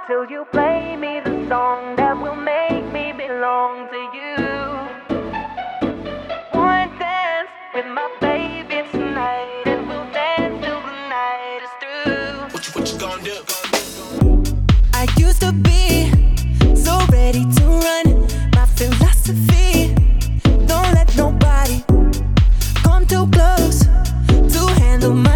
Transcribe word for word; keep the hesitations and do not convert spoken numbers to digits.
till you play me the song that will make me belong to you. One dance with my baby tonight, and we'll dance till the night is through. What you, what you gonna do? I used to be so ready to run. My philosophy: don't let nobody come too close to handle my